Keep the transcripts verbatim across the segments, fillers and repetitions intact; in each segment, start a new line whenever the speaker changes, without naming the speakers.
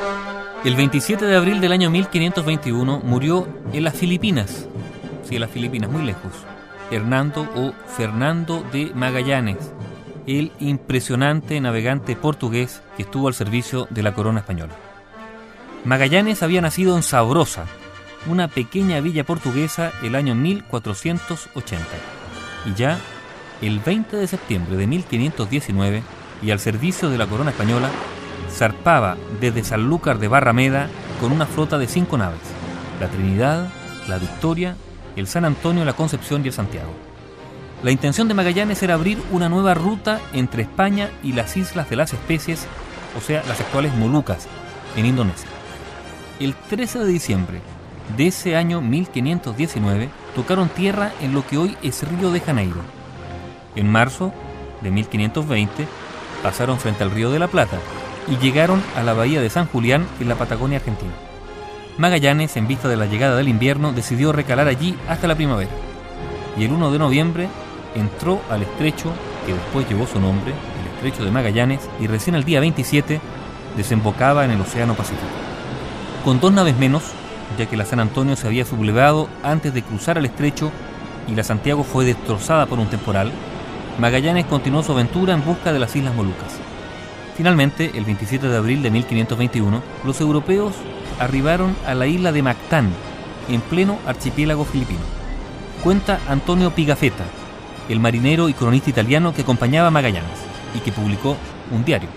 El veintisiete de abril del año mil quinientos veintiuno murió en las Filipinas, sí, en las Filipinas, muy lejos, Hernando o Fernando de Magallanes, el impresionante navegante portugués que estuvo al servicio de la corona española. Magallanes había nacido en Sabrosa, una pequeña villa portuguesa, el año mil cuatrocientos ochenta, y ya el veinte de septiembre de mil quinientos diecinueve, y al servicio de la corona española, zarpaba desde Sanlúcar de Barrameda con una flota de cinco naves: la Trinidad, la Victoria, el San Antonio, la Concepción y el Santiago. La intención de Magallanes era abrir una nueva ruta entre España y las Islas de las Especies, o sea, las actuales Molucas, en Indonesia. El trece de diciembre de ese año mil quinientos diecinueve tocaron tierra en lo que hoy es Río de Janeiro. En marzo de mil quinientos veinte pasaron frente al Río de la Plata y llegaron a la bahía de San Julián en la Patagonia Argentina. Magallanes, en vista de la llegada del invierno, decidió recalar allí hasta la primavera, y el uno de noviembre entró al estrecho que después llevó su nombre, el Estrecho de Magallanes, y recién el día veintisiete desembocaba en el Océano Pacífico. Con dos naves menos, ya que la San Antonio se había sublevado antes de cruzar el estrecho y la Santiago fue destrozada por un temporal, Magallanes continuó su aventura en busca de las Islas Molucas. Finalmente, el veintisiete de abril de mil quinientos veintiuno, los europeos arribaron a la isla de Mactán, en pleno archipiélago filipino. Cuenta Antonio Pigafetta, el marinero y cronista italiano que acompañaba a Magallanes y que publicó un diario.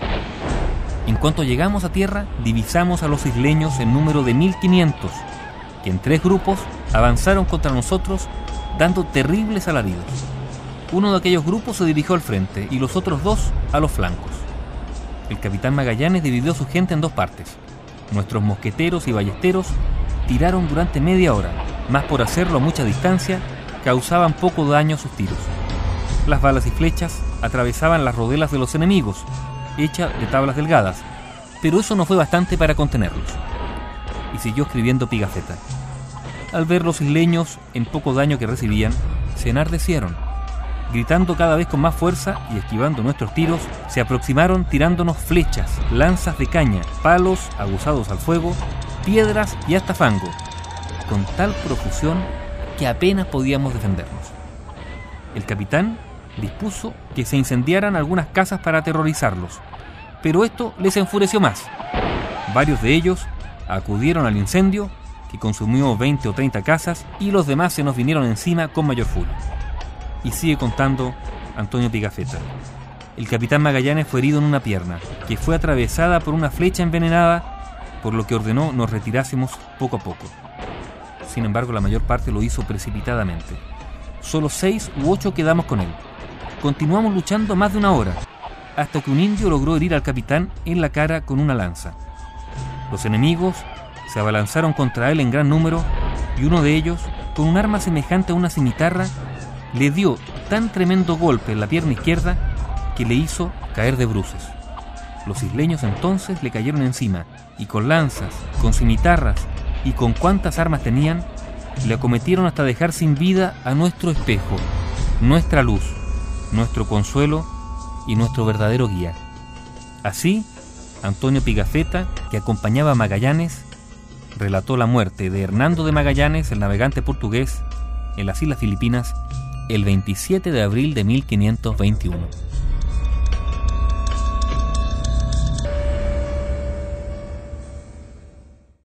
En cuanto llegamos a tierra, divisamos a los isleños en número de mil quinientos, que en tres grupos avanzaron contra nosotros dando terribles alaridos. Uno de aquellos grupos se dirigió al frente y los otros dos a los flancos. El capitán Magallanes dividió a su gente en dos partes. Nuestros mosqueteros y ballesteros tiraron durante media hora, mas por hacerlo a mucha distancia, causaban poco daño a sus tiros. Las balas y flechas atravesaban las rodelas de los enemigos, hechas de tablas delgadas, pero eso no fue bastante para contenerlos. Y siguió escribiendo Pigafetta. Al ver los isleños en poco daño que recibían, se enardecieron. Gritando cada vez con más fuerza y esquivando nuestros tiros, se aproximaron tirándonos flechas, lanzas de caña, palos aguzados al fuego, piedras y hasta fango, con tal profusión que apenas podíamos defendernos. El capitán dispuso que se incendiaran algunas casas para aterrorizarlos, pero esto les enfureció más. Varios de ellos acudieron al incendio, que consumió veinte o treinta casas, y los demás se nos vinieron encima con mayor furia. Y sigue contando Antonio Pigafetta. El capitán Magallanes fue herido en una pierna, que fue atravesada por una flecha envenenada, por lo que ordenó nos retirásemos poco a poco. Sin embargo, la mayor parte lo hizo precipitadamente. Solo seis u ocho quedamos con él. Continuamos luchando más de una hora, hasta que un indio logró herir al capitán en la cara con una lanza. Los enemigos se abalanzaron contra él en gran número, y uno de ellos, con un arma semejante a una cimitarra, le dio tan tremendo golpe en la pierna izquierda que le hizo caer de bruces. Los isleños entonces le cayeron encima y con lanzas, con cimitarras y con cuantas armas tenían, le acometieron hasta dejar sin vida a nuestro espejo, nuestra luz, nuestro consuelo y nuestro verdadero guía. Así, Antonio Pigafetta, que acompañaba a Magallanes, relató la muerte de Hernando de Magallanes, el navegante portugués, en las Islas Filipinas, el veintisiete de abril de mil quinientos veintiuno.